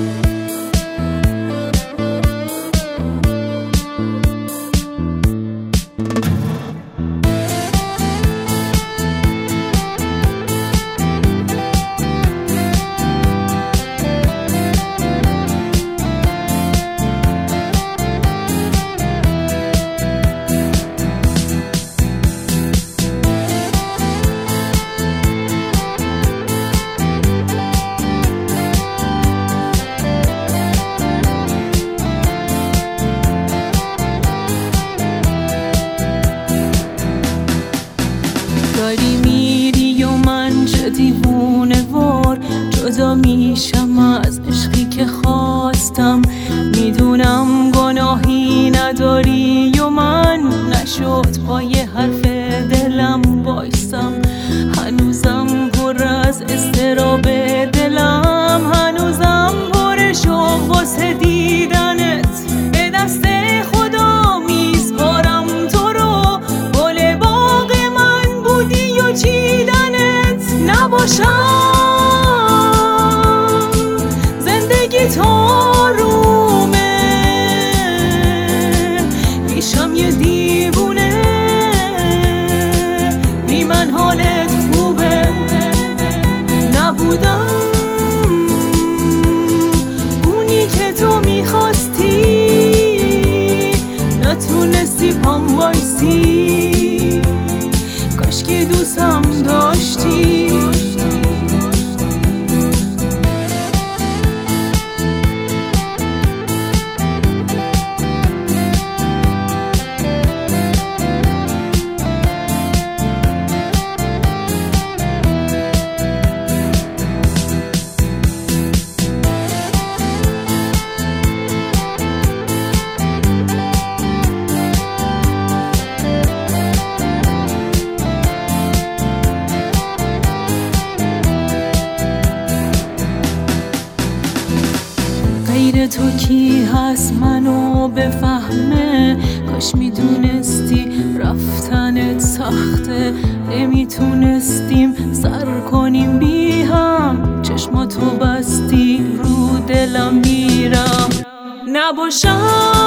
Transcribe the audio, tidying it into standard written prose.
داری میری و من چه دیوونه وار جدا میشم از عشقی که خواستم. میدونم گناهی نداری و من نشد پای حرف دلم بایستم. هنوزم پر از اضطراب دلم، هنوزم پر شوق واسه دیدنت. به دست خدا میسپارم تو رو، گل باغ من بودی و چیدنت. نباشم زندگی تارومه، میشم یه دیوونه. بی من حالت خوبه، نبودم اونی که تو میخواستی، نتونستی پام وایسی. کاش که دوستم داشتی. غیر تو کی هست منو بفهمه؟ کاش میدونستی رفتنت سخته. نمیتونستیم سر کنیم بی هم، چشماتو بستی رو دلم میرم. نباشم